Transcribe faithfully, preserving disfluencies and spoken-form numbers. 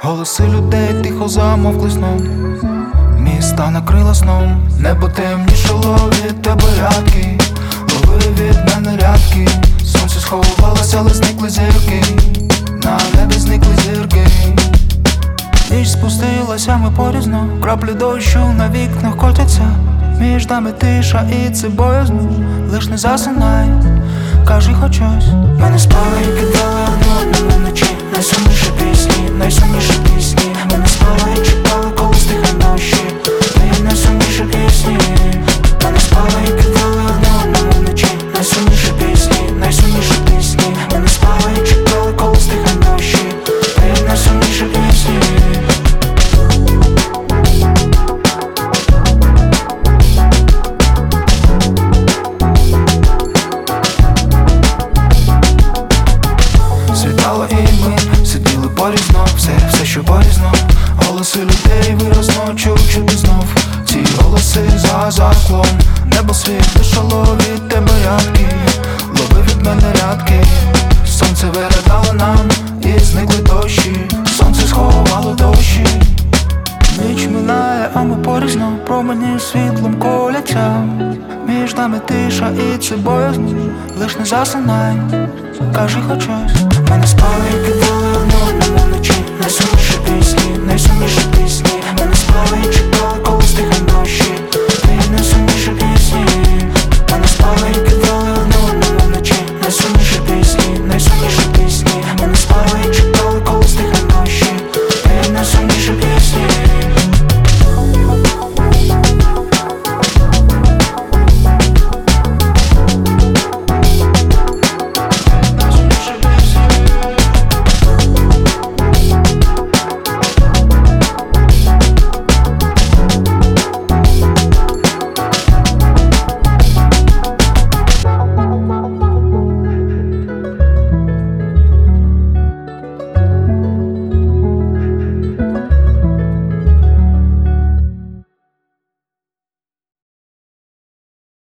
Голоси людей тихо замовкли сном, міста накрила сном. Небо темнішало від тебе рядки, лови від мене рядки. Сонце сховалося, але зникли зірки, на небі зникли зірки. Ніч спустилася, ми порізно, краплі дощу на вікнах котяться. Між нами тиша і це боязно, лиш не засинай, кажи хоч щось. Ми не спали і кидали одну одному вночі, найсумніші пісні, найсумніші пісні. Ми не спали і чекали, коли стихне дощі, твої найсумніші пісні. Ми не спали і кидали одну одному вночі, найсумніші пісні, найсумніші пісні. Ми не спали і чекали, коли стихне дощі, твої найсумніші пісні. Світало і ми сиділи порізно, все, все що порізно. Голоси людей виразно чув чути знов. Ці голоси за заклом. Небо світ дишало від тебе рядки, лови від мене рядки. Сонце виглядало нам і зникли дощі, сонце сховало дощі. Ніч минає, а ми порізно, промені світлом коляться. Між нами тиша і це боязно, лиш не засинай, кажи хоч щось. Ми не спали і кидали одну одному вночі, найсумніші